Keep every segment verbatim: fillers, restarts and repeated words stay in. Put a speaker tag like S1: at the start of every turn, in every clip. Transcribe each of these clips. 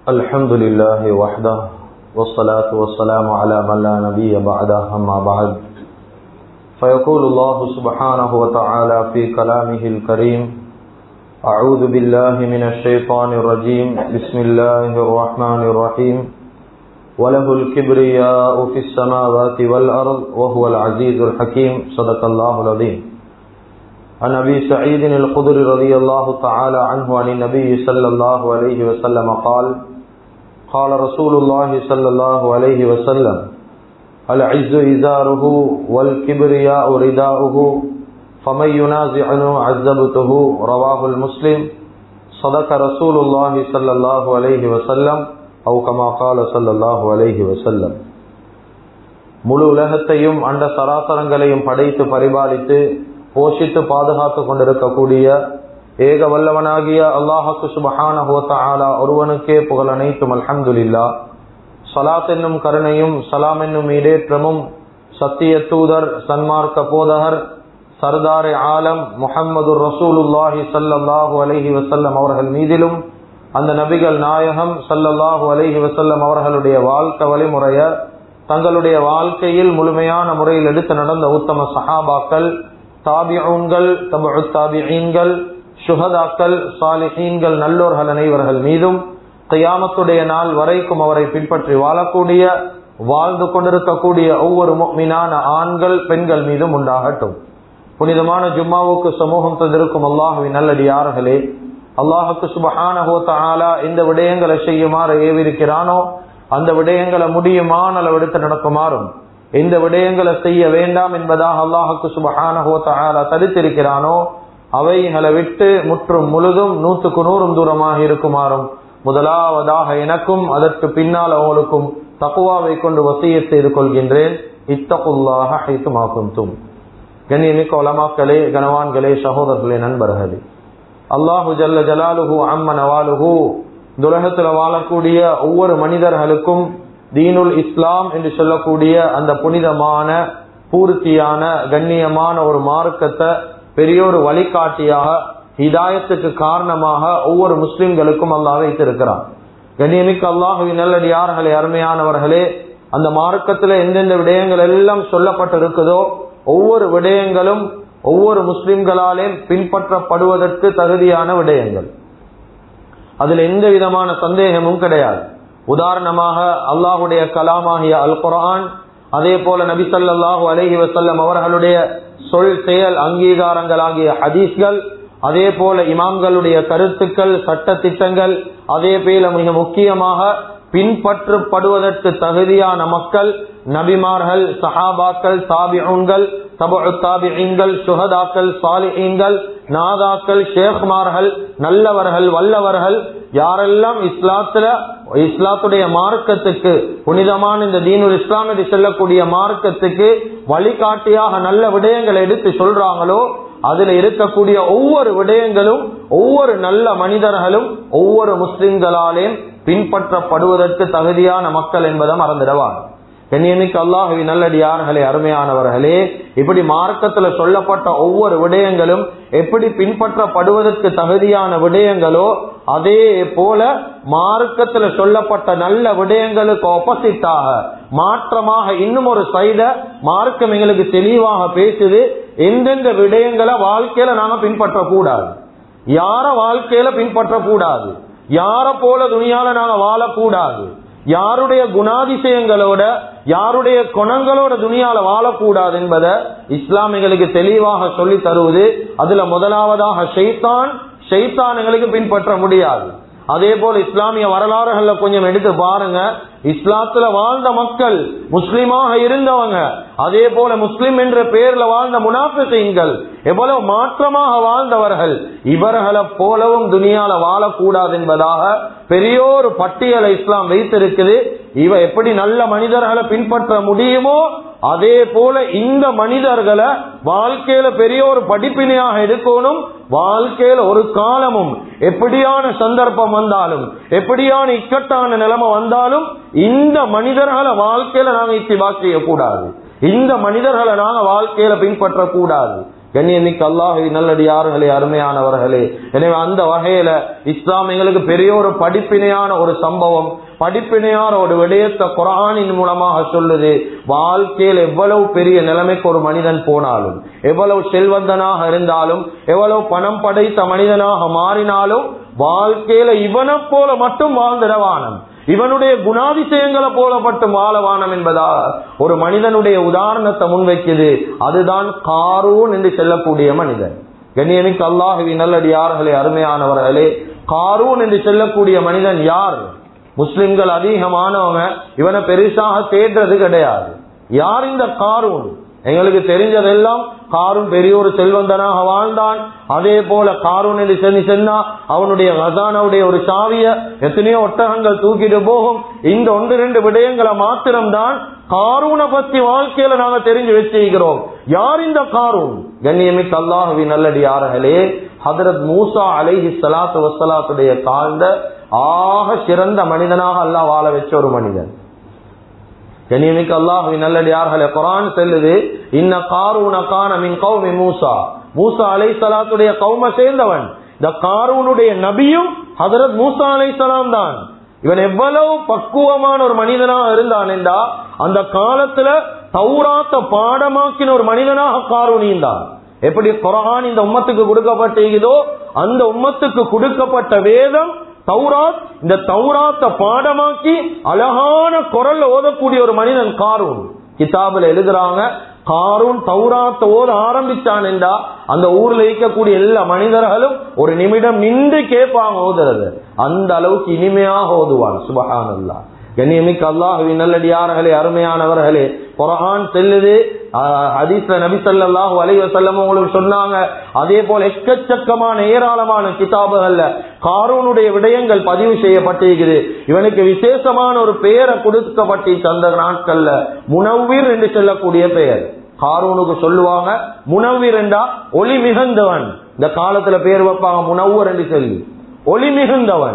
S1: الحمد لله وحده والصلاة والسلام على من لا نبي بعده أما بعد فيقول الله سبحانه وتعالى في كلامه الكريم أعوذ بالله من الشيطان الرجيم بسم الله الرحمن الرحيم وله الكبرياء في السماوات والأرض وهو العزيز الحكيم صدق الله العظيم. عن أبي سعيد الخدري رضي الله تعالى عنه عن النبي صلى الله عليه وسلم قال قال رسول الله صلى الله عليه وسلم العز إزاره والكبرياء رداؤه فمن ينازعني عذبته رواه المسلم صدق رسول الله صلى الله عليه وسلم أو كما قال صلى الله عليه وسلم. முழு உலகத்தையும் அண்ட சராசரங்களையும் படைத்து பரிபாலித்து போஷித்து பாதுகாத்து கொண்டிருக்கக்கூடிய ஏக வல்லவனாகிய அல்லாஹ்வுக்கு சுப்ஹானஹு வ தஆலா ஒருவனுக்கே புகழ் அனைத்தும். அல்ஹம்துலில்லாஹ். ஸலாத் என்னும் கருணையும் சலாம் என்னும் ஈடேற்றமும் சத்திய தூதர் சன்மார்க்க போதகர் சர்தாரே ஆலம் முஹம்மது ரசூலுல்லாஹி ஸல்லல்லாஹு அலைஹி வஸல்லம் அவர்கள் மீதிலும் அந்த நபிகள் நாயகம் ஸல்லல்லாஹு அலைஹி வஸல்லம் அவர்களுடைய வாழ்க்கை வழிமுறைய தங்களுடைய வாழ்க்கையில் முழுமையான முறையில் எடுத்து நடந்த உத்தம சஹாபாக்கள், தாபிஊன்கள், தபஉ தாபிஈன்கள், ஷுஹதாக்கள், சாலிஹீன்கள், நல்லோர்கள் அனைவர்கள் மீதும் கியாமத்துடைய நாள் வரைக்கும் அவரை பின்பற்றி வாழக்கூடிய வாழ்ந்து கொண்டிருக்கக்கூடிய ஒவ்வொரு முஃமினான ஆண்கள் பெண்கள் மீதும் உண்டாகட்டும். புனிதமான ஜும்மாவுக்கு சமூகம் தந்திருக்கும் அல்லாஹ்வின் நல்லடியார்களே, அல்லாஹ்வுக்கு சுப்ஹானஹு வ தஆலா இந்த விடயங்களை செய்யுமாறு ஏவிருக்கிறானோ அந்த விடயங்களை முடியுமான அளவெடுத்து நடக்குமாறும், இந்த விடயங்களை செய்ய வேண்டாம் என்பதாக அல்லாஹ்வுக்கு சுப்ஹானஹு வ தஆலா தடுத்திருக்கிறானோ அவைகளை விட்டு முற்றும் முழுதும் நூற்றுக்கு நூறும் தூரமாக இருக்குமாறும் முதலாவதாக எனக்கும் அதற்கு பின்னால் அவங்களுக்கும் தக்வாவை கொண்டு வசியத் செய்து கொள்கின்றேன். இத்தகுல்லாஹ ஹைத்துமா குன்தும். கண்ணியமிக்க உலமாக்களே, கனவான்களே, சகோதரர்களே, நண்பர்களே, அல்லாஹு ஜல்ல ஜலாலுஹு அம்ம நவாலுஹு துலகத்தில் வாழக்கூடிய ஒவ்வொரு மனிதர்களுக்கும் தீனுல் இஸ்லாம் என்று சொல்லக்கூடிய அந்த புனிதமான பூர்த்தியான கண்ணியமான ஒரு மார்க்கத்தை பெரியோரு வழிகாட்டியாக ஹிதாயத்துக்கு காரணமாக ஒவ்வொரு முஸ்லிம்களுக்கும் அல்லாஹ் வைத்திருக்கிறான். கண்ணியமிக்க அல்லாஹுவின் நல்லடியார்களே, அருமையானவர்களே, அந்த மார்க்கத்தில் எந்தெந்த விடயங்கள் எல்லாம் சொல்லப்பட்டிருக்குதோ ஒவ்வொரு விடயங்களும் ஒவ்வொரு முஸ்லிம்களாலே பின்பற்றப்படுவதற்கு தகுதியான விடயங்கள், அதில் எந்த விதமான சந்தேகமும் கிடையாது. உதாரணமாக அல்லாஹுடைய கலாமாகிய அல் குர்ஆன், அதே போல நபி ஸல்லல்லாஹு அலைஹி வஸல்லம் அவர்களுடைய சொல் செயல் அங்கீகாரங்களாகிய ஹதீஸ்கள், அதே போல இமாம்களுடைய கருத்துக்கள், சட்ட திட்டங்கள், அதே போல மிக முக்கியமாக பின்பற்றப்படுவதற்கு தகுதியான மக்கள் நபிமார்கள், சஹாபாக்கள், தாபிஊன்கள், தபஉ தாபிஈன்கள், ஷுஹதாக்கள், சாலிஹீன்கள், நாதாக்கள், ஷேக்மார்கள், நல்லவர்கள், வல்லவர்கள், யாரெல்லாம் இஸ்லாத்துல இஸ்லாத்துடைய மார்க்கத்துக்கு புனிதமான இந்த தீனுல் இஸ்லாம் என்று சொல்லக்கூடிய மார்க்கத்துக்கு வழிகாட்டியாக நல்ல விடயங்களை எடுத்து சொல்றாங்களோ அதுல இருக்கக்கூடிய ஒவ்வொரு விடயங்களும் ஒவ்வொரு நல்ல மனிதர்களும் ஒவ்வொரு முஸ்லிம்களாலே பின்பற்றப்படுவதற்கு தகுதியான மக்கள் என்பதை மறந்துடவாங்க. கண்ணியமிக்க அல்லாஹ்வின் நல்லடியார்களே, அருமையானவர்களே, இப்படி மார்க்கத்துல சொல்லப்பட்ட ஒவ்வொரு விடயங்களும் எப்படி பின்பற்றப்படுவதற்கு தகுதியான விடயங்களோ அதே போல மார்க்கத்துல சொல்லப்பட்ட நல்ல விடயங்களுக்கு ஆப்போசிட்டாக மாற்றமாக இன்னும் ஒரு சைட மார்க்கம் எங்களுக்கு தெளிவாக பேசுது. எந்தெந்த விடயங்களை வாழ்க்கையில நாம பின்பற்றக்கூடாது, யார வாழ்க்கையில பின்பற்றக்கூடாது, யார போல துணியால நாங்க வாழக்கூடாது, யாருடைய குணாதிசயங்களோட யாருடைய குணங்களோட துணியால வாழக்கூடாது என்பதை இஸ்லாம் எங்களுக்கு தெளிவாக சொல்லி தருவது. அதுல முதலாவதாக ஷைத்தான் ஷைத்தான் எங்களுக்கு பின்பற்ற முடியாது. அதே போல இஸ்லாமிய வரலாறுகள்ல கொஞ்சம் எடுத்து பாருங்க. இஸ்லாத்துல வாழ்ந்த மக்கள், முஸ்லிமாக இருந்தவங்க, அதே போல முஸ்லிம் என்ற பெயர்ல வாழ்ந்த முனாஃபிகீன்கள் எவ்வளவு மாற்றமாக வாழ்ந்தவர்கள், இவர்களை போலவும் துனியால வாழக்கூடாது என்பதாக பெரியோரு பட்டியலை இஸ்லாம் வைத்திருக்குது. இவ எப்படி நல்ல மனிதர்களை பின்பற்ற முடியுமோ அதே போல இந்த மனிதர்களை வாழ்க்கையில பெரிய ஒரு படிப்பினையாக எடுக்கணும். வாழ்க்கையில ஒரு காலமும் எப்படியான சந்தர்ப்பம் வந்தாலும் எப்படியான இக்கட்டான நிலைமை வந்தாலும் இந்த மனிதர்களை வாழ்க்கையில நாங்க இத்திபா செய்யக்கூடாது, இந்த மனிதர்களை நாங்க வாழ்க்கையில பின்பற்ற கூடாது. கண்ணியமிக்க அல்லாஹ்வின் நல்லடியார்களே, அருமையானவர்களே, எனவே அந்த வகையில இஸ்லாம் எங்களுக்கு பெரிய ஒரு படிப்பினையான ஒரு சம்பவம், படிப்பினையான ஒரு விடயத்தை குர்ஆனின் மூலமாக சொல்லுது. வாழ்க்கையில் எவ்வளவு பெரிய நிலைமைக்கு ஒரு மனிதன் போனாலும், எவ்வளவு செல்வந்தனாக இருந்தாலும், எவ்வளவு பணம் படைத்த மனிதனாக மாறினாலும், வாழ்க்கையில இவனை போல மட்டும் வாழ்ந்திடவானம், இவனுடைய குணாதிசயங்களை போல மட்டும் வாழவானம் என்பதா ஒரு மனிதனுடைய உதாரணத்தை முன்வைக்குது. அதுதான் காரூன் என்று சொல்லக்கூடிய மனிதன். கண்ணியமிக்க அல்லாஹ்வின் நல்லடியார்களே, அருமையானவர்களே, காரூன் என்று சொல்லக்கூடிய மனிதன் யார்? முஸ்லிம்கள் அதிகமானவங்க இவனை பெருசாக தேடுறது கிடையாது. யார் இந்த காரூன்? எங்களுக்கு தெரிஞ்சதெல்லாம் காரூன் பெரிய ஒரு செல்வந்தனாக வாழ்ந்தான். அதே போல காரூன் என்று சொல்லி சொன்னா அவனுடைய கசானாவுடைய ஒரு சாவிய எத்தனையோ ஒட்டகங்கள் தூக்கிட்டு போகும். இந்த ஒன்று ரெண்டு விடயங்களை மாத்திரம்தான் காரூனை பத்தி வாழ்க்கையில நாங்க தெரிஞ்சு வச்சிருக்கிறோம். யார் இந்த காரூன்? கண்ணியமிக்க அல்லாஹ்வின் நல்லடியார்களே, ஹஜ்ரத் மூசா அலைஹி ஸலாத்து வஸ்ஸலாத்துடைய காலந்த ஆக சிறந்த மனிதனாக அல்லாஹ் வாழ வச்ச ஒரு மனிதன். கண்ணியமிக்க அல்லாஹ்வின் நல்லடியார்களே, குர்ஆன் சொல்லுது, இன்ன காரூன கான மின் கௌமி மூசா, மூசா அலைஹிஸ்ஸலாத்துடைய கௌம சேர்ந்தவன். இந்த காரூனுடைய நபியும் ஹஜ்ரத் மூசா அலைஹிஸ்ஸலாம் தான். இவன் எவ்வளவு பக்குவமான ஒரு மனிதனாக இருந்தான் என்றா, அந்த காலத்துல தௌராத்த பாடமாக்கின ஒரு மனிதனாக காரூன் இருந்தான். எப்படி குர்ஆன் இந்த உம்மத்துக்கு கொடுக்கப்பட்டதோ அந்த உம்மத்துக்கு கொடுக்கப்பட்ட வேதம் தௌராத், இந்த தௌராத்த பாடமாக்கி அழகான குரல்ல ஓதக்கூடிய ஒரு மனிதன் காரூன். கிதாபுல எழுதுறாங்க, காரூன் தௌராத்த ஓத ஆரம்பிச்சான் என்றா அந்த ஊர்ல இருக்கக்கூடிய எல்லா மனிதர்களும் ஒரு நிமிடம் நின்று கேட்பாங்க ஓதுறது. அந்த அளவுக்கு இனிமையாக ஓதுவான். சுப்ஹானல்லாஹ். கண்ணியமிக்க அல்லாஹ்வின் நல்லடியார்களே, அருமையானவர்களே, குர்ஆன் சொல்லுது, ஹதீஸ்ல நபி ஸல்லல்லாஹு அலைஹி வஸல்லம் உங்களுக்கு சொன்னாங்க. அதே போல எக்கச்சக்கமான ஏராளமான கிதாபுகள்ல காரூனுடைய விடயங்கள் பதிவு செய்யப்பட்டிருக்குது. இவனுக்கு விசேஷமான ஒரு பெயரை கொடுக்கப்பட்டு அந்த நாட்கள்ல முனவ்விர் என்று சொல்லக்கூடிய பெயர் காரூனுக்கு சொல்லுவாங்க. முனவ்விர் என்றா ஒளி மிகுந்தவன். இந்த காலத்துல பேர் வைப்பாங்க முனவ்வர் என்று சொல்லி, ஒளி மிகுந்தவன்,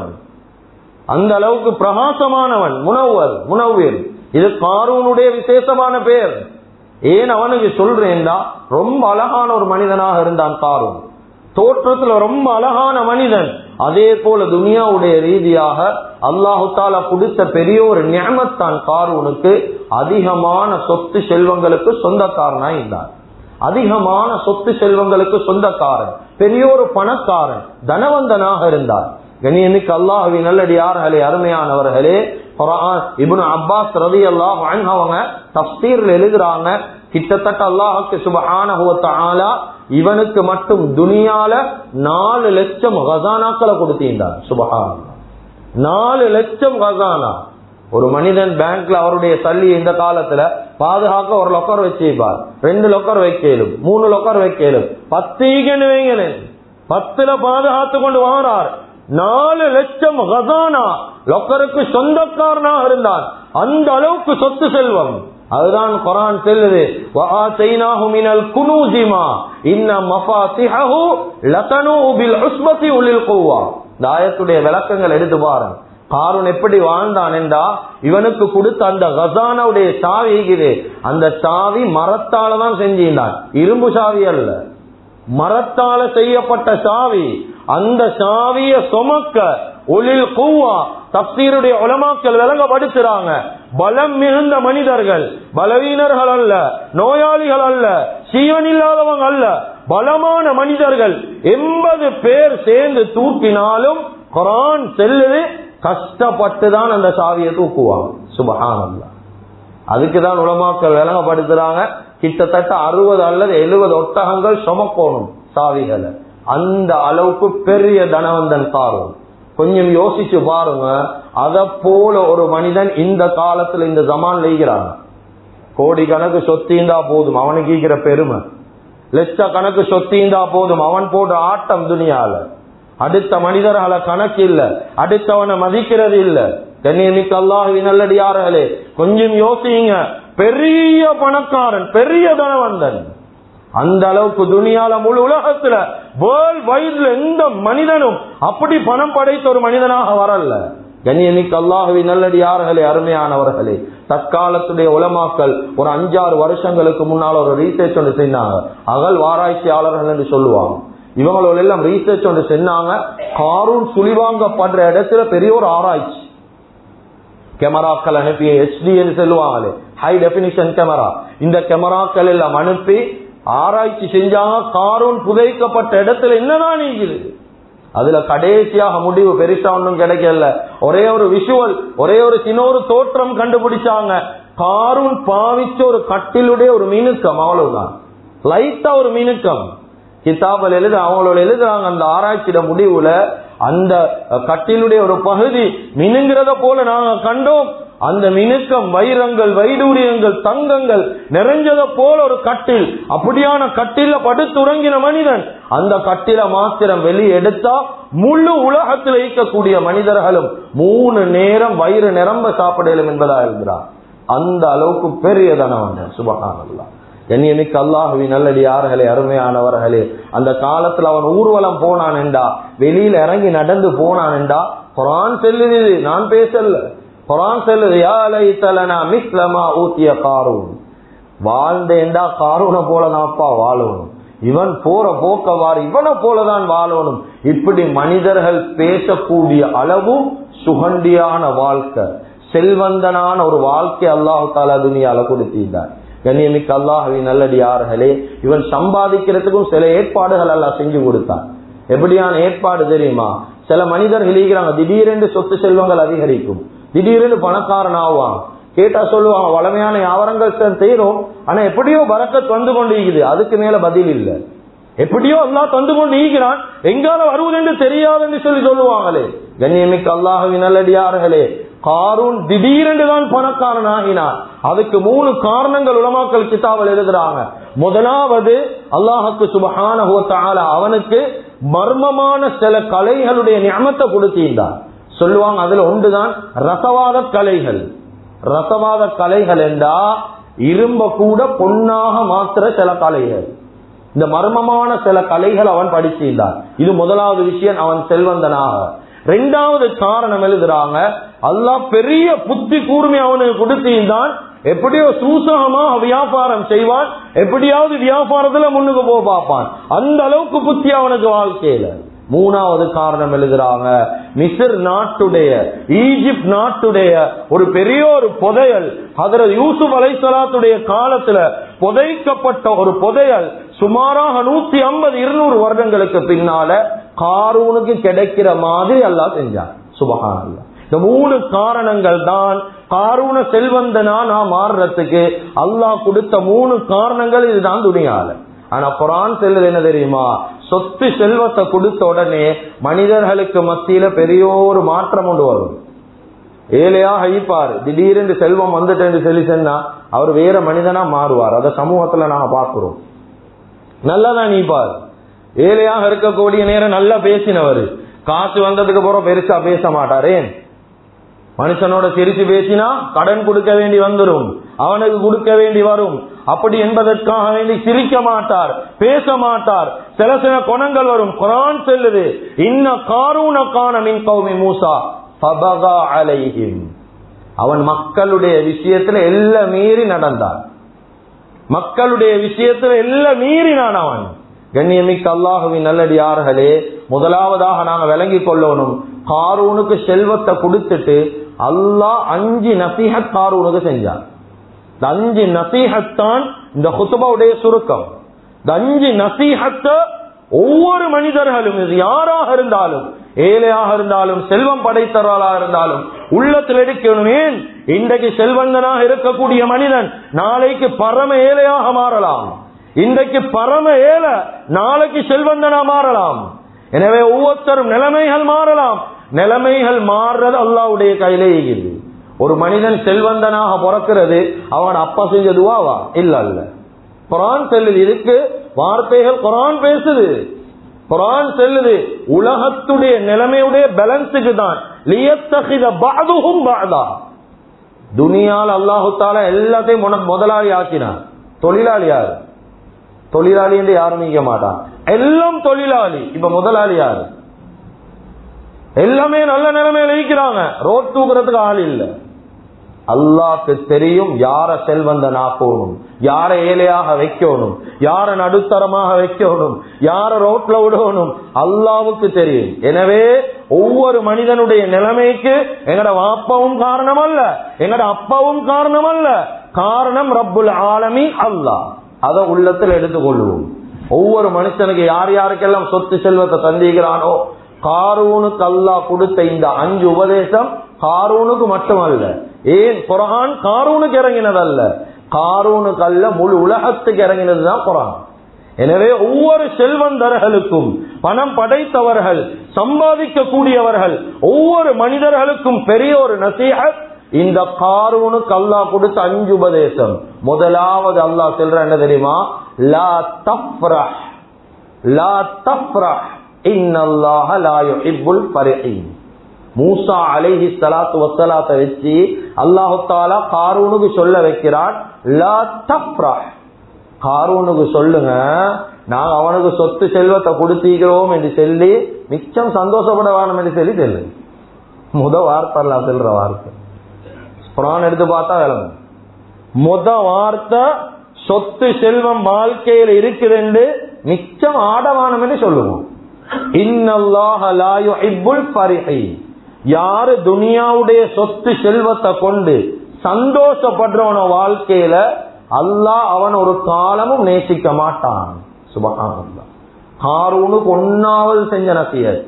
S1: அந்த அளவுக்கு பிரகாசமானவன். முனவ்வர், முனவ்விர், இது காரூனுடைய விசேஷமான பெயர். ஏன் அவனுக்கு சொல்றேன்டா, ரொம்ப அழகான ஒரு மனிதனாக இருந்தான் காரூன். தோற்றத்துல ரொம்ப அழகான மனிதன். அதே போல துனியாவுடைய ரீதியாக அல்லாஹு தஆலா கொடுத்த பெரிய ஒரு நிஅமத் தான் காரூனுக்கு. அதிகமான சொத்து செல்வங்களுக்கு சொந்தக்காரனா இருந்தான். அதிகமான சொத்து செல்வங்களுக்கு சொந்தக்காரன், பெரிய ஒரு பணக்காரன், தனவந்தனாக இருந்தார். கண்ணியமிக்க அல்லாஹ்வின் நல்லடியார்களே, அருமையானவர்களே, இப்னு அப்பாஸ் ரலியல்லாஹு அன்ஹு அவங்க தஃப்சீர்ல எழுதுறாங்க, கிட்டத்தட்ட அல்லாஹ்வுக்கு சுப்ஹானஹு வ தஆலா இவனுக்கு மட்டும் துனியால நாலு லட்சம் கஸானாக்களை கொடுத்திருந்தார். சுப்ஹானல்லாஹ், நாலு லட்சம் கஸானா. ஒரு மனிதன் பேங்க்ல அவருடைய சல்லி இந்த காலத்துல பாதுகாக்க ஒரு லொக்கர் வச்சிருப்பார், ரெண்டு லொக்கர் வைக்கலும், மூணு லொக்கர் வைக்கலும், பத்து வைங்களேன், பத்துல பாதுகாத்து கொண்டு வாரார். நாலு லட்சம் கஸானா லொக்கருக்கு சொந்தக்காரனாக இருந்தான். அந்த அளவுக்கு சொத்து செல்வம். அதுதான் குர்ஆன் சொல்லுது, வஆதைனாஹு மினல் குனூஸி மா இன்ன மஃபாத்திஹு லதனூ பில் உஸ்பதி உலில் குவா. இந்த ஆயத்துடைய விளக்கங்கள் எடுத்து பாருங்க. காரூன் எப்படி வாழ்ந்தான் என்றா, இவனுக்கு கொடுத்த அந்த கஸானாவுடைய சாவி இருக்குது, அந்த சாவி மரத்தால தான் செஞ்சிருந்தான், இரும்பு சாவி அல்ல, மரத்தால செய்யப்பட்ட சாவி. அந்த சாவிய சுமக்க ஒலில் குவா தஃப்சீருடைய உலமாக்கள் விளங்கப்படுத்துறாங்க. பலம் மிகுந்த மனிதர்கள், பலவீனர்கள் அல்ல, நோயாளிகள் அல்ல, சீவன் இல்லாதவங்க அல்ல, பலமான மனிதர்கள் எண்பது பேர் சேர்ந்து தூக்கினாலும் குர்ஆன் செல்லுது, கஷ்டப்பட்டுதான் அந்த சாவியை தூக்குவாங்க. சுப்ஹானல்லாஹ். அதுக்குதான் உலமாக்கள் விளங்கப்படுத்துறாங்க, கிட்டத்தட்ட அறுபது அல்லது எழுபது ஒட்டகங்கள் சுமக்கணும் சாவிகளை. அந்த அளவுக்கு பெரிய தனவந்தன் காரூன். கொஞ்சம் யோசிச்சு பாருங்க, அத போல ஒரு மனிதன் இந்த காலத்துல இந்த ஜமான் லைகிறாங்க. கோடி கணக்கு சொத்தீந்தா போதும் அவனுக்கு ஈக்கிற பெருமை, லட்ச கணக்கு சொத்தீந்தா போதும் அவன் போடுற ஆட்டம் துனியால. அடுத்த மனிதர்களை கணக்கு இல்ல, அடுத்தவனை மதிக்கிறது இல்ல. கண்ணியமிக்க அல்லாஹ்வின் நல்லடியார்களே, கொஞ்சம் யோசிங்க. பெரிய பணக்காரன், பெரிய தனவந்தன், அந்த அளவுக்கு துனியால முழு உலகத்துல வேர்ல்ட் வைட்ல எந்த மனிதனும் அப்படி பணம் படைத்த ஒரு மனிதனாக வரல. கண்ணியமிக்க அல்லாஹ்வின் நல்லடியார்களே, அருமையானவர்களே, தற்காலத்துடைய உலமாக்கள் ஒரு அஞ்சாறு வருஷங்களுக்கு முன்னால் ஒரு ரீசர்ச் ஒன்று செஞ்சாங்க. அகல் ஆராய்ச்சியாளர்கள் என்று சொல்லுவாங்க. இவங்களோட எல்லாம் ரீசர்ச் ஒன்று செஞ்சாங்க. காரூன் சுழிவாங்கப்படுற இடத்துல பெரிய ஒரு ஆராய்ச்சி. கேமராக்கள் அனுப்பி ஹெச்டி என்று சொல்லுவாங்களே, ஹை டெபினிஷன் கேமரா, இந்த கேமராக்கள் எல்லாம் அனுப்பி ஆராய்ச்சி செஞ்சாங்க. காரூன் புதைக்கப்பட்ட இடத்துல என்னதான் நீங்குது. அதுல கடைசியாக முடிவு பெருசா ஒன்றும் கிடைக்கல. ஒரே ஒரு விஷுவல், ஒரே ஒரு சின்ன ஒரு தோற்றம் கண்டுபிடிச்சாங்க. காரூன் பாவிச்ச ஒரு கட்டிலுடைய ஒரு மினுக்கம், அவ்வளவுதான். லைட்டா ஒரு மினுக்கம். கிதாபில் எழுத அவங்களோட எழுதுறாங்க. அந்த ஆராய்ச்சியோட முடிவுல அந்த கட்டிலுடைய ஒரு பகுதி மினுங்கிறத போல நாங்க கண்டோம். அந்த மினுக்கம் வைரங்கள், வைடூரியங்கள், தங்கங்கள் நிறைஞ்சத போல ஒரு கட்டில். அப்படியான கட்டில படுத்துறங்கின மனிதன் அந்த கட்டில மாத்திரம் வெளியே எடுத்தா முழு உலகத்தில் இருக்கக்கூடிய மனிதர்களும் மூணு நேரம் வயிறு நிரம்ப சாப்பிடலும் என்பதா இருக்கிறார். அந்த அளவுக்கு பெரியதானவன். சுபஹானல்லாஹ். கண்ணியமிக்க அல்லாஹ்வின் நல்லடியார்களே, அருமையானவர்களே, அந்த காலத்துல அவன் ஊர்வலம் போனான் என்றா, வெளியில இறங்கி நடந்து போனான் என்றா, குர்ஆன் சொல்லுது, நான் பேசல, குர்ஆன் சொல்லுது, யா லைத்தலனா மிஸ்லமா ஊத்திய காரூன். வாழ்ந்தேண்டா காரூனை போலதான்ப்பா வாழணும். இவன் போற போக்கவாறு இவனை போலதான் வாழணும். இப்படி மனிதர்கள் பேசக்கூடிய அளவு சுகண்டியான வாழ்க்கை, செல்வந்தனான ஒரு வாழ்க்கை அல்லாஹ் தஆலா துனியால கொடுத்திருந்தார். கண்ணியமிக்க அல்லாஹ்வின் நல்லடியார்களே, இவன் சம்பாதிக்கிறதுக்கும் சில ஏற்பாடுகள் எல்லாம் செஞ்சு கொடுத்தான். எப்படியான ஏற்பாடு தெரியுமா? சில மனிதர்கள் இருக்கிறாங்க, திடீரென்று சொத்து செல்வங்கள் அதிகரிக்கும், திடீரென்று பணக்காரன் ஆவான். கேட்டா சொல்லுவாங்க, வளமையான வியாபாரங்கள் செய்யறோம், ஆனா எப்படியோ பரக்கத் வந்து கொண்டு இருக்குது, அதுக்கு மேல பதில் இல்லை. எப்படியோ அல்லாஹ் தந்து கொண்டு ஈகிறான், எங்கால வருவது என்று தெரியாது என்று சொல்லி சொல்லுவாங்களே. கண்ணியமிக்க அல்லாஹ்வின் நல்லடியார்களே, காரூன் திடீரென்று தான் பணக்காரன் ஆகினான். அதுக்கு மூணு காரணங்கள் உலமாக்கள் கிதாபில் எழுதுறாங்க. முதலாவது, அல்லாஹ்வுக்கு சுப்ஹானஹு வ தஆலா அவனுக்கு மர்மமான சில கலைகளுடைய நியமத்தை கொடுத்திருந்தான். சொல்லுவாங்க, அதுல ஒன்றுதான் ரசவாத கலைகள். ரசவாத கலைகள் என்றா இரும்ப கூட பொன்னாக மாத்திர சில கலைகள். இந்த மர்மமான சில கலைகள் அவன் படிச்சிருந்தான். இது முதலாவது விஷயம், அவன் செல்வந்தனாக. ரெண்டாவது காரணம் எழுதுறாங்க, அல்லாஹ் பெரிய புத்தி கூர்மை அவனுக்கு கொடுத்திருந்தான். எப்படியோ சூசகமாக வியாபாரம் செய்வான், எப்படியாவது வியாபாரத்துல முன்னுக்கு போக பார்ப்பான். அந்த அளவுக்கு புத்தி அவனுக்கு வாழ்க்கையில. மூணாவது காரணம் எழுதுறாங்க, மிஸ்ர் நாட்டுடைய, ஈஜிப்ட் நாட்டுடைய ஒரு பெரிய ஒரு புதையல், ஹஜ்ரத் யூசுப் அலைஹிஸ்ஸலாத்துடைய காலத்துல புதைக்கப்பட்ட ஒரு புதையல், சுமாராக நூத்தி ஐம்பது இருநூறு வருடங்களுக்கு பின்னால காரூனுக்கு கிடைக்கிற மாதிரி அல்லாஹ் செஞ்சான். சுப்ஹானல்லாஹ். இந்த மூணு காரணங்கள் தான் காரூன செல்வந்தனா நான் மாறுறதுக்கு அல்லாஹ் கொடுத்த மூணு காரணங்கள். இதுதான் துனியால. ஆனா குர்ஆன் சொல்லுது என்ன தெரியுமா? சொத்து செல்வத்தை கொடுத்த உடனே மனிதர்களுக்கு மத்தியில பெரிய ஒரு மாற்றம் கொண்டு வரும். ஏழையாக இருப்பார், திடீரென்று செல்வம் வந்துட்டு சொல்லி சொன்னா அவர் வேற மனிதனா மாறுவார். அத சமூகத்துல நாங்க பாக்குறோம். நல்லதான் நீப்பார். ஏழையாக இருக்கக்கூடிய நேரம் நல்லா பேசினவர், காசு வந்ததுக்கு அப்புறம் பெருசா பேச மாட்டாரே. மனுஷனோட சிரிச்சு பேசினா கடன் கொடுக்க வேண்டி வந்துடும், அவனுக்கு கொடுக்க வேண்டி வரும். அப்படி என்பதற்காக வேண்டி சிரிக்க மாட்டார், பேச மாட்டார். சில சில குணங்கள் வரும். குர்ஆன் சொல்லுது, இன்ன காரூன கான மின் கௌமி மூசா ஃபபகா அலைஹிம். அவன் மக்களுடைய விஷயத்துல எல்லாம் மீறி நடந்தான். மக்களுடைய விஷயத்துல எல்லாம் மீறினான் அவன். கண்ணியமிக்க அல்லாஹ்வின் நல்லடியார்களே, முதலாவதாக நாங்க விளங்கி கொள்ளணும், காரூனுக்கு செல்வத்தை கொடுத்துட்டு அல்லாஹ் அஞ்சு நசீஹத் காரூனுக்கு செஞ்சான். இந்த அஞ்சு நசீஹத்தான் இந்த குத்பாவுடைய சுருக்கம். இந்த அஞ்சு நசீஹத்தை ஒவ்வொரு மனிதர்களும், இது யாராக இருந்தாலும், ஏழையாக இருந்தாலும் செல்வம் படைத்தவர்களாக இருந்தாலும் உள்ளத்தில் எடுக்கணும். ஏன் இன்றைக்கு செல்வந்தனாக இருக்கக்கூடிய மனிதன் நாளைக்கு பரம ஏழையாக மாறலாம். இன்றைக்கு பரம ஏழை நாளைக்கு செல்வந்தனா மாறலாம். எனவே ஒவ்வொருத்தரும் நிலைமைகள் மாறலாம். நிலைமைகள் மாறுறது அல்லாஹ்வுடைய கையிலே இருக்குது. ஒரு மனிதன் செல்வந்தனாக பிறக்கிறது அவன் அப்பா செஞ்ச துவாவா? இல்ல இல்ல. குர்ஆன் சொல்லுது, இதுக்கு வார்த்தைகள் குர்ஆன் பேசுது. குர்ஆன் சொல்லுது, உலகத்துடைய நிலைமையுடைய பேலன்ஸுக்கு தான். லியத்தகித பஅதுஹும் பஅதா. துனியால அல்லாஹ் தஆலா எல்லாத்தையும் முதலாளி ஆக்கினான். தொழிலாளி யாரு? தொழிலாளி என்று யாரும் நீக்க மாட்டான், எல்லாம் தொழிலாளி. இப்ப முதலாளி யாரு? எல்லாமே நல்ல நிலைமையில இருக்கிறாங்க, ரோட் தூக்குறதுக்கு ஆள் இல்ல. அல்லாஹ்க்கு தெரியும் யார செல்வந்தன் ஆக்கணும், யார ஏழையாக வைக்கணும், யார நடுத்தரமாக வைக்கணும், யார ரோட்ல விடணும், அல்லாஹ்வுக்கு தெரியும். எனவே ஒவ்வொரு மனிதனுடைய நிலைமைக்கு எங்கட வாப்பாவும் காரணம் அல்ல, எங்கட அப்பாவும் காரணம் அல்ல, காரணம் ரப்புல் ஆலமீன் அல்லாஹ். அதை உள்ளத்தில் எடுத்துக்கொள்வோம். ஒவ்வொரு மனுஷனுக்கு யார் யாருக்கெல்லாம் சொத்து செல்வத்தை தந்திக்கிறானோ, காரூனுக்கு அல்லாஹ் கொடுத்த இந்த அஞ்சு உபதேசம் காரூனுக்கு மட்டுமல்ல. ஏன் குர்ஆன் காரூனுக்கு இறங்கினதல்ல, காரூனுக்கு அல்ல, முழு உலகத்துக்கு இறங்கினதுதான் குர்ஆன். எனவே ஒவ்வொரு செல்வந்தர்களுக்கும், பணம் படைத்தவர்கள், சம்பாதிக்க கூடியவர்கள், ஒவ்வொரு மனிதர்களுக்கும் பெரிய ஒரு நசீஹத் இந்த காரூனுக்கு அல்லாஹ் கொடுத்த அஞ்சு உபதேசம். முதலாவது அல்லாஹ் சொல்ற என்ன தெரியுமா? லா தஃப்ரஹ் லா தஃப்ரஹ் இன்னல்லாஹ லா யுஹிப்புல் ஃபரிஹீன். மூசா அலைஹி ஸலாத்து வஸ்ஸலாத்தை வச்சு அல்லாஹ் தஆலா காரூனுக்கு சொல்ல வைக்கிறான், லா தஃப்ரஹ், காரூனுக்கு சொல்லுங்க நாங்க அவனுக்கு சொத்து செல்வத்தை கொடுத்தீக்கிறோம் என்று சொல்லி மிச்சம் சந்தோஷப்பட வேணும் என்று சொல்லி சொல்லு. முத வார்த்தை அல்லாஹ் சொல்ற வார்த்தை குர்ஆன் எடுத்து பார்த்தா விளங்கும். முத வார்த்தை சொத்து செல்வம் வாழ்க்கையில் இருக்குது, மிச்சம் ஆடவானம் என்று சொல்லுவோம். இன்னல்லாஹ லா யுஹிப்புல் ஃபரிஹீன். யாரு துனியாவுடைய சொத்து செல்வத்தை கொண்டு சந்தோஷப்படுறவன வாழ்க்கையில அல்லாஹ் அவன் ஒரு காலமும் நேசிக்க மாட்டான். சுப்ஹானல்லாஹ். காரூனுக்கு ஒன்னாவது செஞ்ச நசீஹத்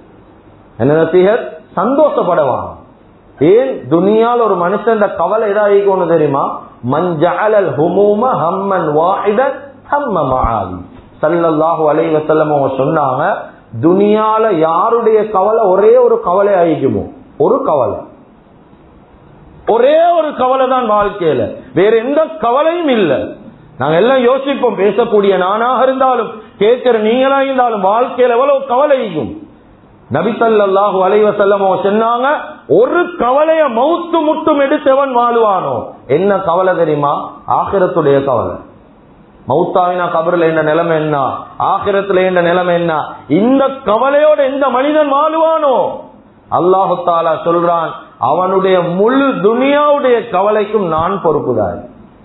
S1: என்ன நசீஹத்? சந்தோஷப்படுவான். ஏன் துனியால ஒரு மனுஷன் கவலை ஏதாயிக்கணும் தெரியுமா? மன் ஜஅலல் ஹுமூம ஹம்மன் வாஹிதன் ஹம்ம மஆலி. ஸல்லல்லாஹு அலைஹி வஸல்லம் சொன்னாங்க, துனியால யாருடைய கவலை ஒரே ஒரு கவலை ஆயிக்குமோ, ஒரு கவலை, ஒரே ஒரு கவலை தான் வாழ்க்கையில, வேற எந்த கவலையும் இல்லை. நாங்க எல்லாம் யோசிப்போம், பேசக்கூடிய நானாக இருந்தாலும் கேட்கிற நீங்களா இருந்தாலும் வாழ்க்கையில எவ்வளவு கவலைக்கும். நபி ஸல்லல்லாஹு அலைஹி வஸல்லம் சொன்னாங்க, ஒரு கவலைய மௌத்து முட்டும் எடுத்தவன் வாழ்வானோ. என்ன கவலை தெரியுமா? ஆகிரத்துடைய கவலை. மௌத்தாவினா கபர்ல என்ன நிலைமை என்ன, ஆகிரத்துல என்ன நிலைமை என்ன, இந்த கவலையோட எந்த மனிதன் வாழுவானோ அல்லாஹு தஆலா சொல்றான், அவனுடைய முழு துனியாவுடைய கவலைக்கும் நான் பொறுப்புதான்.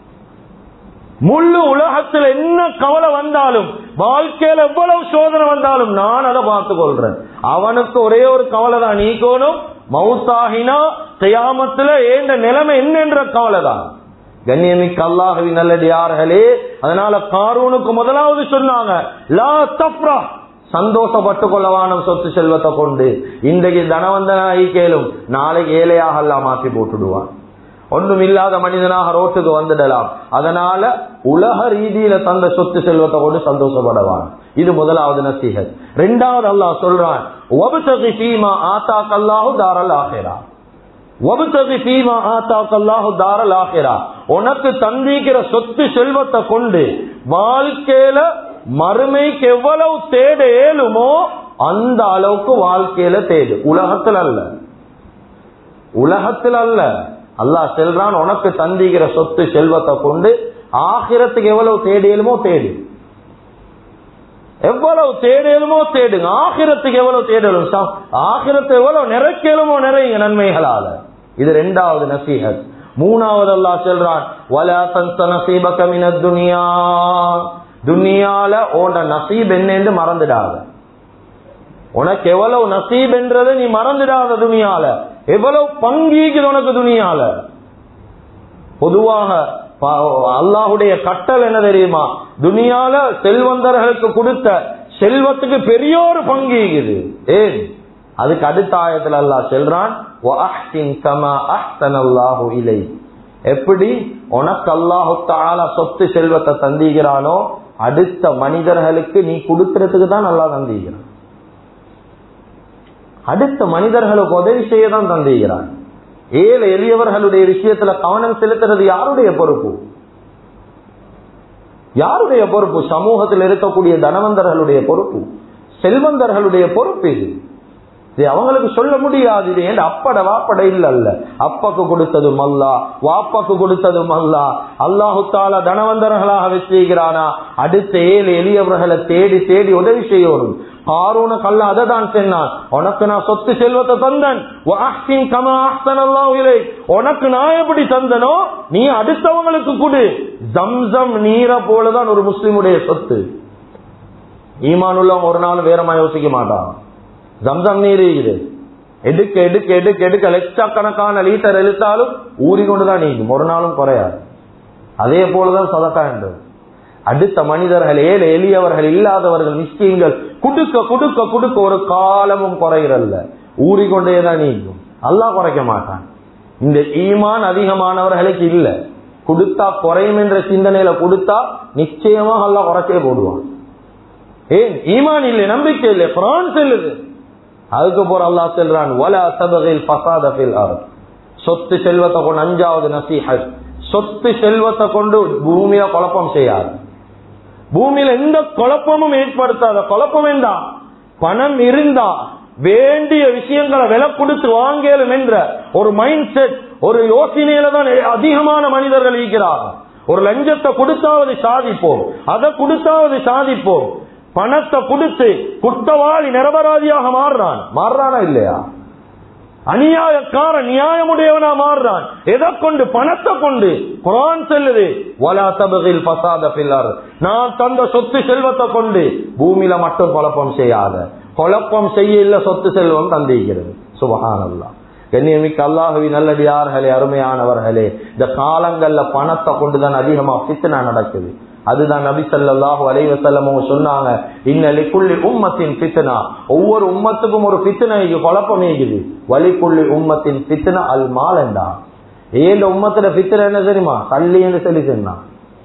S1: முழு உலகத்தில் என்ன கவலை வந்தாலும், வாழ்க்கையில எவ்வளவு சோதனை வந்தாலும் நான் அதை பார்த்துக் கொள்றேன். அவனுக்கு ஒரே ஒரு கவலை தான், நீக்கணும் மௌத்தாகினா கியாமத்துல ஏண்ட நிலைமை என்னென்ற கவலை தான். கண்ணியமிக்க அல்லாஹ்வின் நல்லடியார்களே, அதனால காரூனுக்கு முதலாவது சொன்னாங்க, லா தஃப்ரஹ், சந்தோஷப்பட்டுக் கொள்ளவானம் சொத்து செல்வத்தை கொண்டு. இன்றைக்கு தனவந்தனாகி கேளும், நாளைக்கு ஏழையாக எல்லாம் மாற்றி போட்டுடுவான். ஒன்றும் இல்லாத மனிதனாக ரோட்டுக்கு வந்துடலாம். அதனால உலக ரீதியில தந்த சொத்து செல்வத்தை கொண்டு சந்தோஷப்படவான். இது முதலாவது நசீஹத். இரண்டாவது அல்லாஹ் சொல்றான், வப்தகி ஃபீமா ஆதாக்கல்லாஹு தாரல் ஆகிரா. வப்தகி ஃபீமா ஆதாக்கல்லாஹு தாரல் ஆகிரா. உனக்கு தந்திக்கிற சொத்து செல்வத்தை கொண்டு வாழ்க்கையில மறுமைக்கு எவ்வளவு தேட ஏழுமோ அந்த அளவுக்கு வாழ்க்கையில தேடு. உலகத்தில் அல்ல, உலகத்தில் அல்ல. அல்லாஹ் செல்றான், உனக்கு தந்திக்கிற சொத்து செல்வத்தை கொண்டு ஆகிரத்துக்கு எவ்வளவு தேடியலுமோ தேடு, எவ்வளவு தேடலுமோ தேடுங்க. ஆகிரத்துக்கு எவ்வளவு தேடலும், ஆகிரத்தை எவ்வளவு நிறைக்கலுமோ நிறைய நன்மைகளால. இது இரண்டாவது நசீஹத். மூணாவது அல்லாஹ் சொல்றான், வலா தன்ஸ நஸீபக மினத் துன்யா. துனியால உன் நசீப் என்னன்னு மறந்துடாத. உனக்கு எவ்வளவு நசீப் என்றதை நீ மறந்துடாத. துனியால எவ்வளவு பங்கீக்குது உனக்கு துனியால. பொதுவாக அல்லாஹுடைய கட்டல் என்ன தெரியுமா? துனியால செல்வந்தர்களுக்கு கொடுத்த செல்வத்துக்கு பெரிய ஒரு பங்கீக்குது. ஏன்? அதுக்கு அடுத்த ஆயத்துல அல்லாஹ் சொல்றான், வஅஹ்சின் கமா அஹ்ஸனல்லாஹு இலைக். எப்படி உனக்கு அல்லாஹு தஆலா சொத்து செல்வத்தை தந்திக்கிறானோ அடுத்த மனிதர்களுக்கு நீ கொடுக்கிறதுக்கு தான் அல்லாஹ் தந்திக்கிறான். அடுத்த மனிதர்களுக்கு உதவி செய்ய தான் தந்திக்கிறான். ஏழை எளியவர்களுடைய விஷயத்துல கவனம் செலுத்துறது யாருடைய பொறுப்பு? யாருடைய பொறுப்பு? சமூகத்தில் இருக்கக்கூடிய தனவந்தர்களுடைய பொறுப்பு, செல்வந்தர்களுடைய பொறுப்பு. இது இது அவங்களுக்கு சொல்ல முடியாது. இது ஏன் அப்பட வாப்பட இல்ல அல்ல, அப்பாக்கு கொடுத்ததும் அல்லா, வாப்பாக்கு கொடுத்ததும் அல்லா. அல்லாஹு தாலா தனவந்தர்களாக வச்சிருக்கிறானா, அடுத்த ஏழு எளியவர்களை தேடி தேடி உதவி செய்யணும். காரூன கல்ல அதை தான் சொன்னான், உனக்கு நான் சொத்து செல்வத்தை தந்தன், உனக்கு நான் எப்படி தந்தனோ நீ அடுத்தவங்களுக்கு கொடு. ஜம்சம் நீரை போலதான் ஒரு முஸ்லிமுடைய சொத்து. ஈமான் உள்ளவங்க ஒரு நாள் வேறமா யோசிக்க மாட்டான். ஜம்சம் நீர் இருக்குது, எடுக்க எடுக்க எடுக்க எடுக்க லட்சக்கணக்கான லீட்டர் எழுத்தாலும் ஊறிக்கொண்டுதான் நீக்கும், ஒரு நாளும் குறையாது. அதே போலதான் சதக்கா என்றது. அடுத்த மனிதர்கள், ஏழை எளியவர்கள், இல்லாதவர்கள், மிஸ்கீன்கள் குடுக்க குடுக்க குடுக்க ஒரு காலமும் குறைகிறல்ல, ஊறிக்கொண்டேதான் நீக்கும். அல்லாஹ் குறைக்க மாட்டான். இந்த ஈமான் அதிகமானவர்களுக்கு இல்ல, கொடுத்தா குறையும் என்ற சிந்தனையில கொடுத்தா நிச்சயமா அல்லாஹ் குறைச்சே போடுவான். ஏன் ஈமான் இல்லை, நம்பிக்கை இல்லை. குர்ஆன் சொல்லுது. அதுக்கு போற அல்லாஹ் சொல்றான், வலா தபகில் ஃபஸாத ஃபில் அர்த். சொத்து செல்வத்தை கொண்டு, அஞ்சாவது நசீஹத், சொத்து செல்வத்தை கொண்டு பூமியில குழப்பம் செய்யாது. பூமியில எந்த குழப்பமும் ஏற்படுத்தாத. குழப்பம் என்றா பணம் இருந்தா வேண்டிய விஷயங்களை விலை கொடுத்து வாங்கலும் என்ற ஒரு மைண்ட் செட், ஒரு யோசனையில தான் அதிகமான மனிதர்கள் இருக்கிறார்கள். ஒரு லஞ்சத்தை கொடுத்தாவது சாதிப்போம், அதை கொடுத்தாவது சாதிப்போம். பணத்தை கொடுத்து குற்றவாளி நிரபராதியாக மாறுறான். மாறுறானா இல்லையா? அநியாயக்கார நியாயமுடையவனா மாறுறான். எதை கொண்டு? பணத்தை கொண்டு. குர்ஆன் சொல்லுது, வலா தபகில் ஃபஸாத ஃபில் அர்த். நான் தந்த சொத்து செல்வத்தை கொண்டு பூமியில மட்டும் குழப்பம் செய்யாத. குழப்பம் செய்ய இல்ல சொத்து செல்வம் தந்திருக்கிறது. சுப்ஹானல்லாஹ். கண்ணியமிக்க அல்லாஹ்வின் நல்லடியார்களே, அருமையானவர்களே, இந்த காலங்கள்ல பணத்தை கொண்டுதான் அதிகமா ஃபித்னா நடக்குது. அதுதான் நபி ஸல்லல்லாஹு அலைஹி வஸல்லம் சொன்னாங்க, இன்ன லிகுல்லி உம்மத்தின் ஃபித்னா. ஒவ்வொரு உம்மத்துக்கும் ஒரு ஃபித்னா, குழப்பம் இருக்குது. வலிகுல்லி உம்மத்தின் ஃபித்னா அல் மால் என்றா. ஏன் உம்மத்துல ஃபித்னா என்ன தெரியுமா? கள்ளி என்று சொல்லி சொன்னா.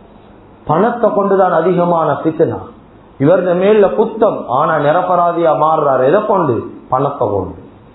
S1: பணத்தை கொண்டுதான் அதிகமான ஃபித்னா. இவரது மேல குத்தம், ஆனா நிரபராதியா மாறுறாரு. எதை கொண்டு? பணத்தை கொண்டு.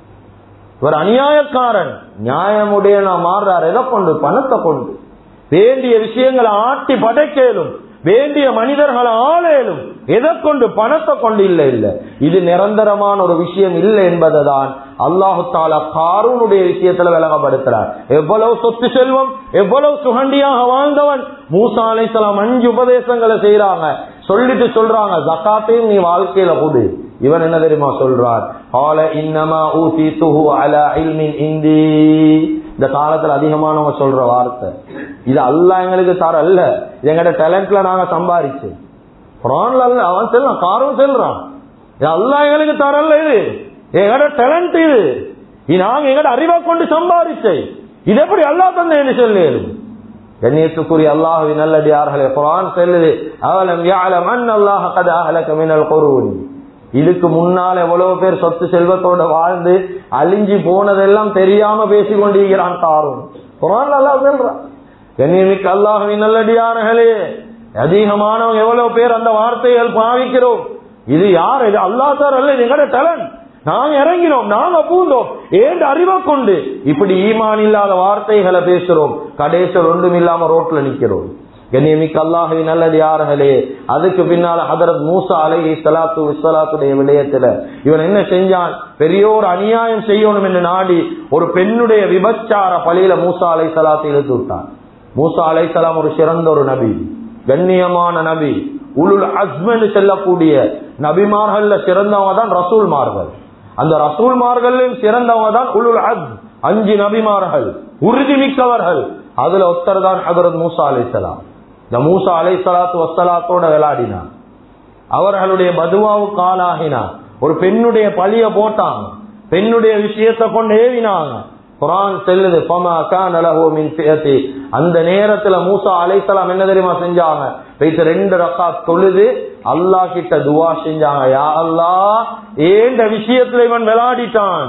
S1: இவர் அநியாயக்காரன், நியாயமுடைய மாறுறாரு. எதை கொண்டு? பணத்தை கொண்டு. வேண்டிய விஷயங்களை ஆட்டி படைக்கலும், வேண்டிய மனிதர்களை ஆளேலும். எதை கொண்டு? பணத்தை கொண்டு. இல்ல இல்ல, இது நிரந்தரமான ஒரு விஷயம் இல்லை என்பதுதான் அல்லாஹு தஆலா காரூனுடைய விஷயத்துல விளங்கப்படுத்துறார். எவ்வளவு சொத்து செல்வம், எவ்வளவு சுகண்டியாக வாழ்ந்தவன். மூசா அலைஹிஸ்ஸலாம் அஞ்சு உபதேசங்களை செய்யறாங்க, சொல்லிட்டு சொல்றாங்க, ஜகாத்தையும் நீ வாழ்க்கையில கொடு. இவன் என்ன தெரியுமா சொல்றார்? கால இன்னமா ஊதீதுஹு அலா இல்மின் இந்தி. இந்த காலத்துல அதிகமானவங்க சொல்ற வார்த்தை, இது அல்லாஹ் எங்களுக்கு தர அல்ல, எங்கட டேலண்ட்ல நாங்க சம்பாதிச்சு. குர்ஆன்ல அல்ல, அவன் சொல்றான், காரூன் சொல்றான், இது அல்லாஹ் எங்களுக்கு தரல, இது எங்கட டேலண்ட், இது நாங்க எங்கட அறிவை கொண்டு சம்பாதிச்சு. இது எப்படி அல்லாஹ் தந்தேன்னு சொல்லு. கண்ணியத்துக்குரிய அல்லாஹ்வின் நல்லடியார்களே, குர்ஆன் சொல்லுது, அவலம் யஅலம் அன்னல்லாஹ கத் அஹலக மினல் குரூன். இதுக்கு முன்னால் எவ்வளவு பேர் சொத்து செல்வத்தோட வாழ்ந்து அழிஞ்சி போனதெல்லாம் தெரியாம பேசி கொண்டிருக்கிறான் காரூன். குர்ஆன்ல அல்லாஹ் சொல்றான். கண்ணியமிக்க அல்லாஹ்வின் நல்லடியார்களே, அதிகமானவங்க எவ்வளவு பேர் அந்த வார்த்தைகள் பாவிக்கிறோம். இது யார்? இது அல்லாஹ் சார் அல்ல, இது எங்கட டேலண்ட். நாங்க இறங்கினோம், நாங்க பூந்தோம், ஏன் அறிவை கொண்டு இப்படி ஈமான் இல்லாத வார்த்தைகளை பேசுறோம். கடைசியில் ஒன்றும் இல்லாம ரோட்ல நிக்கிறோம். கண்ணியமிக்க அல்லாஹ்வின் நல்லடியார்களே, அதுக்கு பின்னால ஹதரத் மூசா அலைஹி ஸலாத்து வஸ்ஸலாத்துடைய விடயத்துல இவன் என்ன செஞ்சான்? பெரிய ஒரு அநியாயம் செய்யணும் என்று நாடி ஒரு பெண்ணுடைய விபச்சார பழியில மூசா அலைஹிஸ்ஸலாத்தை இழுத்து விட்டான். மூசா அலைஹிஸ்ஸலாம் ஒரு சிறந்த ஒரு நபி, கண்ணியமான நபி, உலுல் அஸ்ம் செல்லக்கூடிய நபிமார்கள்ல சிறந்தவங்க தான் ரசூல்மார்கள். அந்த ரசூல்மார்களும் சிறந்தவங்க தான் உலுல் அஸ்ம், அஞ்சு நபிமார்கள், உறுதி மிக்கவர்கள். அதுல ஒருத்தர் தான் ஹதரத் மூசா அலைஹிஸ்ஸலாம். இந்த மூசா அலைஹிஸ்ஸலாத்து வஸ்ஸலாத்தோட விளையாடினான், அவர்களுடைய பதுவாவுக்கு ஆளாகினான். ஒரு பெண்ணுடைய பழிய போட்டாங்க, பெண்ணுடைய விஷயத்தை கொண்டு ஏவினாங்க. குர்ஆன் சொல்லுது, ஃபமா கான லஹு மின் ஃபியதி. அந்த நேரத்துல மூசா அலைஹிஸ்ஸலாம் என்ன தெரியுமா செஞ்சாங்க? போயிட்டு ரெண்டு ரக்காத் தொழுது அல்லாஹ் கிட்ட துஆ செஞ்சாங்க, யா அல்லாஹ், ஏண்ட விஷயத்துல இவன் விளையாடிட்டான்,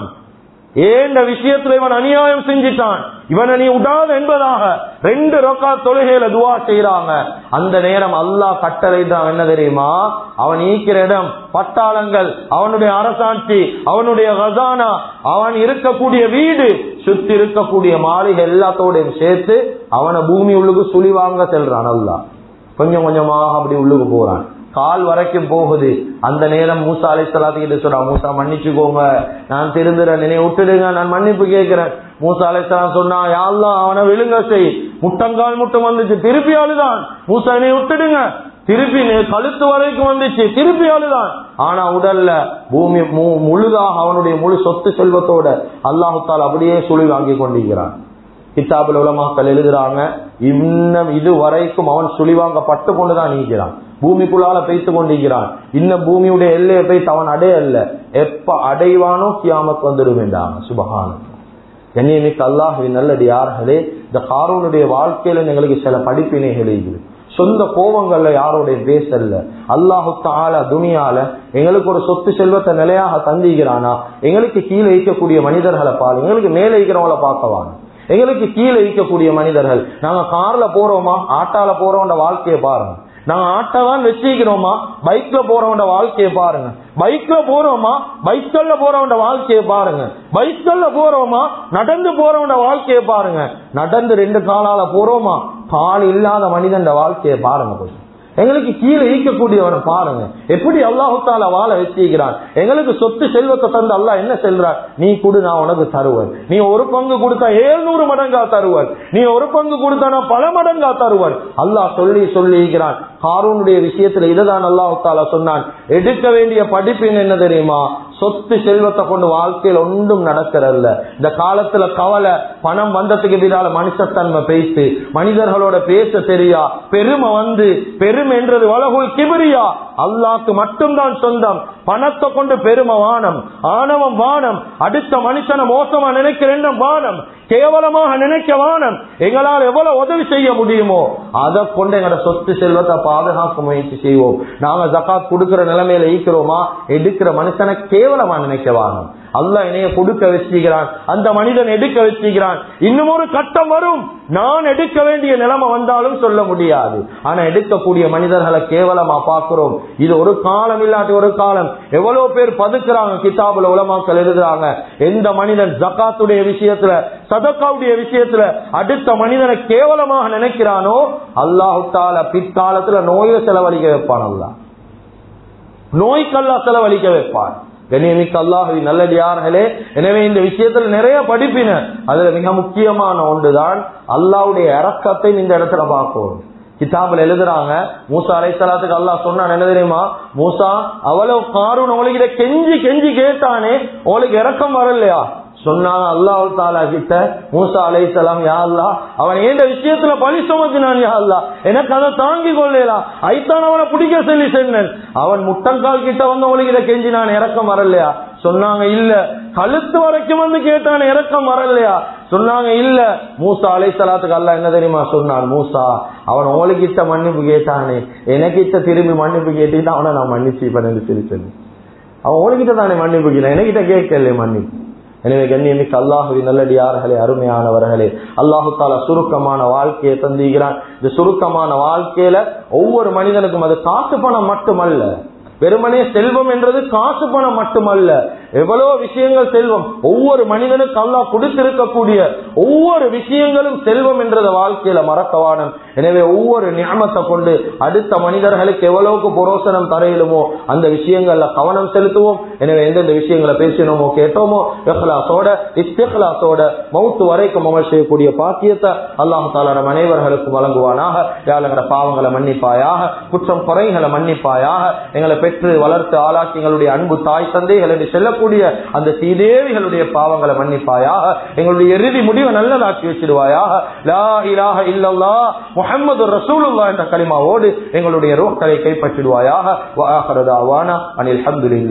S1: ஏண்ட விஷயத்துல இவன் அநியாயம் செஞ்சிட்டான், இவனை நீ உடாத என்பதாக ரெண்டு ரக்காத் தொழுகையில துஆ செய்யறாங்க. அந்த நேரம் அல்லாஹ் கட்டளைதான் என்ன தெரியுமா? அவன் ஈக்கிற இடம், பட்டாளங்கள், அவனுடைய அரசாட்சி, அவனுடைய கசானா, அவன் இருக்கக்கூடிய வீடு, சுத்தி இருக்கக்கூடிய மாளிகை எல்லாத்தோடையும் சேர்த்து அவனை பூமி உள்ளுக்கு சுழிவாங்க செல்றான். அல்லாஹ் கொஞ்சம் கொஞ்சமாக அப்படி உள்ளுக்கு போறான். கால் வரைக்கும் போகுது. அந்த நேரம் மூசா அலைஹிஸ்ஸலாத்து கிட்ட சொல்றா, மூசா மன்னிச்சுக்கோங்க, நான் திருந்துறேன், என்னை விட்டுடுங்க, நான் மன்னிப்பு கேட்கிறேன். மூசா அலைஹிஸ்ஸலாம் சொன்னா, யா அல்லாஹ் அவனை விழுங்க செய். முட்டங்கால் முட்டம் வந்துச்சு, திருப்பி அழுதான். மூசா என்னை விட்டுடுங்க. திருப்பி கழுத்து வரைக்கும் வந்துச்சு, திருப்பி அழுதான். ஆனா உடல்ல பூமி முழுதாக அவனுடைய முழு சொத்து செல்வத்தோட அல்லாஹு தஆலா அப்படியே சுழி வாங்கி கொண்டிருக்கிறான். கிதாபுல் உலமாக்கள் எழுதுறாங்க, இன்னும் இது வரைக்கும் அவன் சுழிவாங்க பட்டு கொண்டுதான் நீக்கிறான், பூமிக்குள்ளால பேய்த்து கொண்டிருக்கிறான். இன்னும் பூமியுடைய எல்லையை பேய்த்து அவன் அடையல்ல. எப்ப அடைவானோ கியாமத் வந்துடும் என்றாங்க. சுபஹானல்லாஹ். கண்ணியமிக்க அல்லாஹ்வின் நல்லடியார்களே, இந்த காரூனுடைய வாழ்க்கையில எங்களுக்கு சில படிப்பினைகள் இருக்குது. சொந்த கோபங்கள்ல யாரோடைய பேசல்ல. அல்லாஹு தஆலா துனியால எங்களுக்கு ஒரு சொத்து செல்வத்தை நிலையாக தந்திக்கிறானா, எங்களுக்கு கீழே வைக்கக்கூடிய மனிதர்களை பாரு, எங்களுக்கு மேலே வைக்கிறவங்கள பார்க்கவான. எங்களுக்கு கீழே வைக்கக்கூடிய மனிதர்கள், நாங்க கார்ல போறோமா ஆட்டால போறோம்ன்ற வாழ்க்கையை பாருங்க. நாங்க ஆட்டோதான் வச்சிக்கிறோமா, பைக்ல போறவங்க வாழ்க்கையை பாருங்க. பைக்ல போறோமா, பைக்கல்ல போறவங்க வாழ்க்கையை பாருங்க. பைக்கல்ல போறோமா, நடந்து போறவங்க வாழ்க்கையை பாருங்க. நடந்து ரெண்டு காலால போறோமா, கால் இல்லாத மனிதன் வாழ்க்கையை பாருங்க. கொஞ்சம் எங்களுக்கு கீழே ஈக்கக்கூடியவனை பாருங்க, எப்படி அல்லாஹு தஆலா வாழ வச்சிருக்கிறான். எங்களுக்கு சொத்து செல்வத்தை தந்து அல்லாஹ் என்ன செல்றான், நீ கொடு நான் உனக்கு தருவன். நீ ஒரு பங்கு கொடுத்தா ஏழ்நூறு மடங்கா தருவன், நீ ஒரு பங்கு கொடுத்தா நான் பல மடங்கா தருவன். அல்லாஹ் சொல்லி சொல்லி இருக்கிறான். காரூனுடைய விஷயத்துல இதுதான் அல்லாஹு தஆலா சொன்னான். எடுக்க வேண்டிய படிப்பின் என்ன தெரியுமா, சொத்து செல்வத்தை கொண்டு வாழ்க்கையில் ஒன்றும் நடக்கிறல்ல. இந்த காலத்துல கவலை, பணம் வந்ததுக்கு எதிரால மனுஷத்தன்மை பேசி மனிதர்களோட பேச தெரியா, பெருமை வந்து பெருமை என்றது வலகுல் கிபிரியா, அல்லாஹ்க்கு மட்டும்தான் சொந்தம். பணத்தை கொண்டு பெருமை வானம், ஆணவம் வானம், அடுத்த மனுஷனை மோசமா நினைக்கிற எண்ணம் வானம், கேவலமாக நினைக்க வானம். எங்களால் எவ்வளவு உதவி செய்ய முடியுமோ அதை கொண்டு எங்களோட சொத்து செல்வத்தை பாதுகாக்க முயற்சி செய்வோம். நாங்க ஜகாத் கொடுக்கிற நிலைமையில ஈக்கிறோமா, எடுக்கிற மனுஷனை கேவலமா நினைக்க வானம். அல்லாஹ் என்னைய கொடுக்க வச்சுக்கிறான், அந்த மனிதன் எடுக்க வச்சுக்கிறான். இன்னும் ஒரு கட்டம் வரும், நான் எடுக்க வேண்டிய நிலைமை வந்தாலும் சொல்ல முடியாது. ஆனா எடுக்கக்கூடிய மனிதர்களை கேவலமா பார்க்கிறோம். இது ஒரு காலம் இல்லாட்டி ஒரு காலம். எவ்வளவு பேர் பதுக்குறாங்க. கிதாபுல உலமாக்கள் எழுதுறாங்க, எந்த மனிதன் ஜகாத்துடைய விஷயத்துல, சதக்காவுடைய விஷயத்துல அடுத்த மனிதனை கேவலமாக நினைக்கிறானோ அல்லாஹு தஆலா பிற்காலத்துல நோயை செலவழிக்க வைப்பான். அல்லாஹ் நோய்க்கல்லா செலவழிக்க வைப்பான். கண்ணியமிக்க அல்லாஹ்வின் நல்லடியார்களே, எனவே இந்த விஷயத்துல நிறைய படிப்பின. அதுல மிக முக்கியமான ஒன்றுதான் அல்லாஹ்வுடைய இரக்கத்தை இந்த இடத்துல பார்க்கணும். கிதாபுல எழுதுறாங்க, மூசா அலைஹிஸ்ஸலாத்துக்கு அல்லாஹ் சொன்னான் என்ன தெரியுமா, மூசா அவ்வளவு காரூன் உங்களுக்கு கெஞ்சி கெஞ்சி கேட்டானே, உங்களுக்கு இரக்கம் வரலையா? சொன்னாங்க அல்லாஹ் தஆலா கிட்ட, மூசா அலைஹிஸ்ஸலாம், யா அல்லாஹ் அவன் ஏண்ட விஷயத்துல பழி சுமத்தினான், யா அல்லாஹ் எனக்கு அதை தாங்கி கொள்ளலாம், ஐத்தான் அவனை பிடிக்க சொல்லி சொன்னேன். அவன் முட்டங்கால் கிட்ட வந்து உங்களுக்கு இதை கெஞ்சி நான் இறக்கம் வரலையா? சொன்னாங்க இல்ல. கழுத்து வரைக்கும் வந்து கேட்டான், இறக்கம் வரலையா? சொன்னாங்க இல்ல. மூசா அலைஹிஸ்ஸலாத்துக்கு அல்லாஹ் என்ன தெரியுமா சொன்னான், மூசா அவன் உங்களுக்கிட்ட மன்னிப்பு கேட்டானே, எனக்கிட்ட திரும்பி மன்னிப்பு கேட்டுட்டு அவனை நான் மன்னிச்சு பண்ணு சொல்லி சொல்லி. அவன் உங்களுக்கிட்ட தானே மன்னிப்பு கேட்டான், எனக்கிட்ட கேட்கல மன்னிப்பு. எனவே கண்ணியமிக்க அல்லாஹுவின் நல்லடியார்களே, அருமையானவர்களே, அல்லாஹு தஆலா சுருக்கமான வாழ்க்கையை தந்திருக்கிறான். இந்த சுருக்கமான வாழ்க்கையில ஒவ்வொரு மனிதனுக்கும் அது காசு பணம் மட்டுமல்ல, வெறுமனே செல்வம் என்றது காசு பணம் மட்டுமல்ல, எவ்வளவு விஷயங்கள் செல்வம். ஒவ்வொரு மனிதனுக்கு அல்லாஹ் கொடுத்திருக்கக்கூடிய ஒவ்வொரு விஷயங்களும் செல்வம் என்றத வாழ்க்கையில மறக்கவானம். எனவே ஒவ்வொரு நிஅமத்தை கொண்டு அடுத்த மனிதர்களுக்கு எவ்வளவுக்கு புரோசனம் தரையிலுமோ அந்த விஷயங்கள்ல கவனம் செலுத்துவோம். எனவே எந்தெந்த விஷயங்களை பேசினோமோ கேட்டோமோ இஹ்லாஸோட இஸ்திக்லாஸோட மௌத்து வரைக்கும் அமல் செய்யக்கூடிய பாக்கியத்தை அல்லாஹ் தஆலா நம் அனைவர்களுக்கும் வழங்குவானாக. யா அல்லாஹ் எங்களுடைய பாவங்களை மன்னிப்பாயாக, குற்றம் குறைகளை மன்னிப்பாயாக. எங்களை பெற்று வளர்த்து ஆளாக்கி எங்களுடைய அன்பு தாய் தந்தைகள் என்று செல்லக்கூடிய அந்த சீதேவிகளுடைய பாவங்களை மன்னிப்பாயாக. எங்களுடைய இறுதி முடிவை நல்லதாக்கி வச்சிடுவாயாக. லா இலாஹ இல்லல்லாஹ் முஹம்மது ரசூலுல்லாஹ் என்ற கலிமாவோடு எங்களுடைய ரூஹ்களை கைப்பற்றிடுவாயாக. வ ஆகிரு தஅவானா அனில் ஹம்துலில்லாஹ்.